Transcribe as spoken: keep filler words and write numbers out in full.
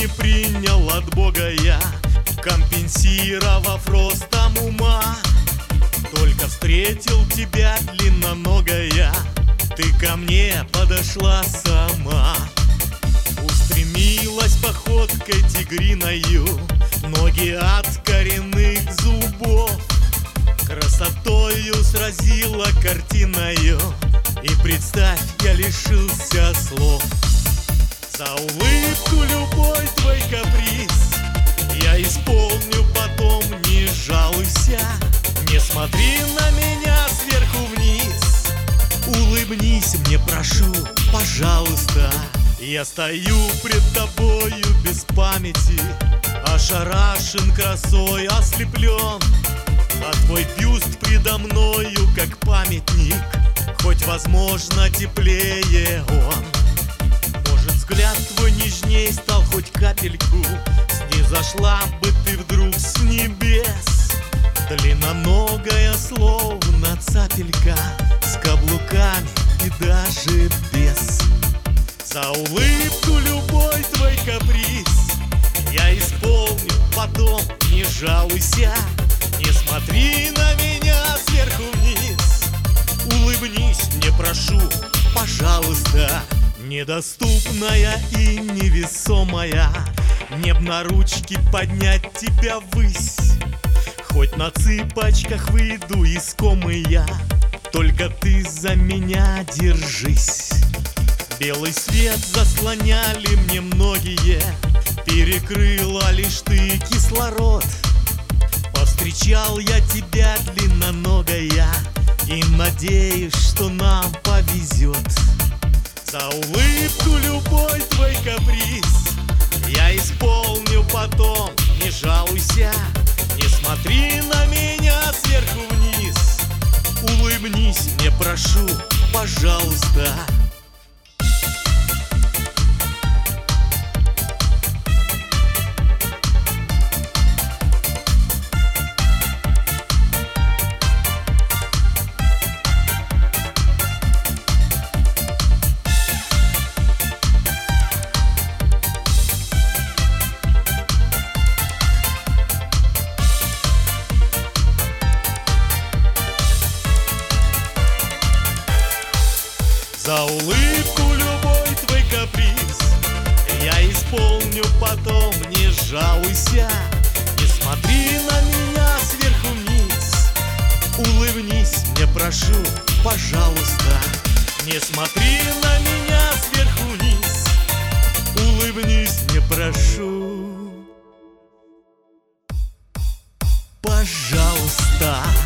не принял от Бога я, компенсировав ростом ума. Только встретил тебя, длинноногая, ты ко мне подошла сама. Устремилась походкой тигриною, ноги от коренных зубов. Красотою сразила картиною, и представь, я лишился слов. За улыбку любой твой каприз я исполню потом, не жалуйся. Не смотри на меня сверху вниз, улыбнись мне, прошу, пожалуйста. Я стою пред тобою без памяти, ошарашен красой, ослеплен. А твой бюст предо мною, как памятник, хоть, возможно, теплее он. Может, взгляд твой нежней стал хоть капельку, снизошла бы ты вдруг с небес. Длинноногая, словно цапелька, с каблуками и даже без. За улыбку любой твой каприз я исполню потом, не жалуйся. Не смотри на меня сверху вниз, улыбнись мне, прошу, пожалуйста. Недоступная и невесомая, мне б на ручки поднять тебя ввысь. Хоть на цыпочках выйду из комы я, только ты за меня держись. Белый свет заслоняли мне многие, перекрыла лишь ты кислород. Повстречал я тебя, длинноногая, и надеюсь, что нам повезет. За улыбку любой твой каприз я исполню потом, не жалуйся. Не смотри на меня сверху вниз, улыбнись мне, прошу, пожалуйста. За улыбку любой твой каприз я исполню потом, не жалуйся. Не смотри на меня сверху вниз, улыбнись мне, прошу, пожалуйста. Не смотри на меня сверху вниз, улыбнись мне, прошу, пожалуйста.